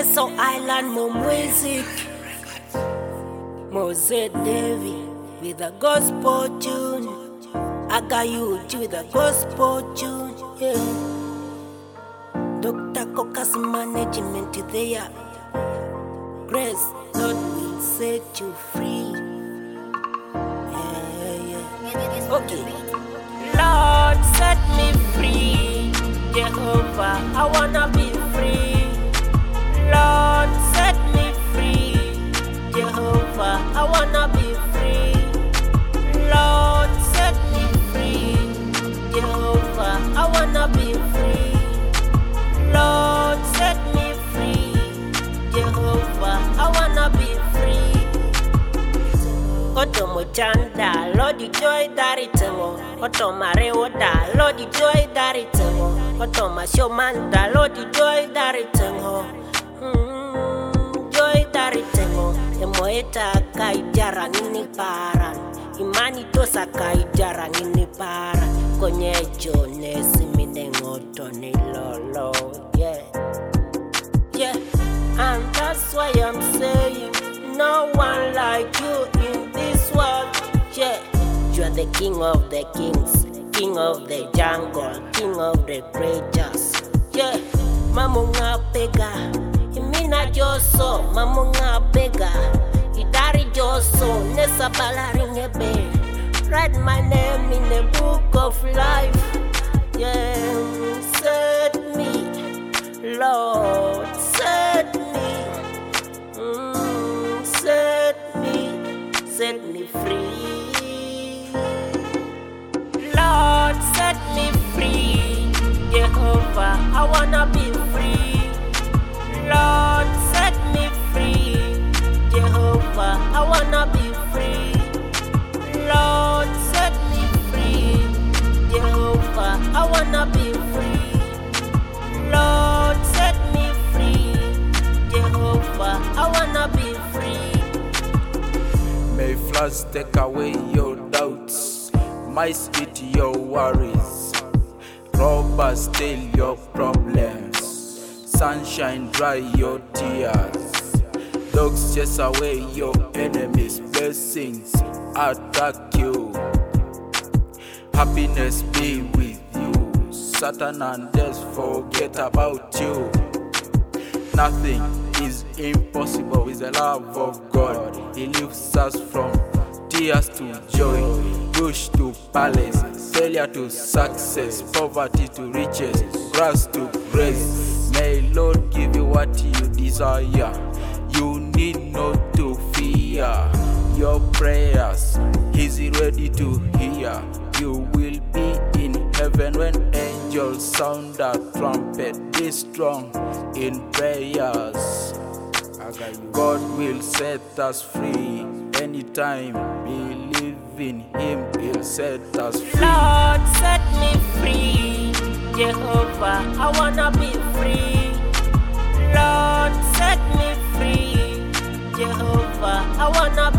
so island more music. Mose Davy with a gospel tune. I got you with a gospel tune. Yeah. Dr. Coca's management there. Grace, Lord will set you free. Yeah. Okay. Lord, set me free. Jehovah, I wanna be free. Lord, set me free. Jehovah, I wanna be free. Lord, set me free. Jehovah, I wanna be free. Lord, set me free. Jehovah, I wanna be free. Otomo chanda, Lord, you joy that it mo. Otoma rewoda, Lord, you joy that it mo. Otoma shomanda, Lord, you joy that it mo. Joy that it mo. Emoeta kaijara nini paran. Imani tosa kaijara nini paran. Konye jonesi minengoto ni lolo. Yeah. Yeah. And that's why I'm saying no one like you in this world. Yeah. You are the king of the kings, king of the jungle, king of the creatures. Yeah. Mamunga pega, imina joso, mamunga pega. Idari joso, nesa balaringebe. Write my name in the book of life. Yeah. Set me, Lord, set me. Set me free. Lord, set me free. Jehovah, I wanna be free. Lord, set me free. Jehovah, I wanna be free. Lord, set me free. Jehovah, I wanna be free. Lord, set me free. Jehovah, I wanna be free. May floods take away your doubts, mice eat your worries, robbers steal your problems, sunshine dry your tears, dogs chase away your enemies, blessings attack you, happiness be with you, Satan and death forget about you. Nothing is impossible with the love of God. He lifts us from tears to joy, bush to palace, failure to success, poverty to riches, grass to grace. May Lord give you what you desire. You need not to fear your prayers. He's ready to hear. You will be in heaven when angels sound a trumpet. Be strong in prayers. God will set us free anytime. Believe in Him, He'll set us free. Lord, set me free. Jehovah, I wanna be free. Lord, set me free. Jehovah, I wanna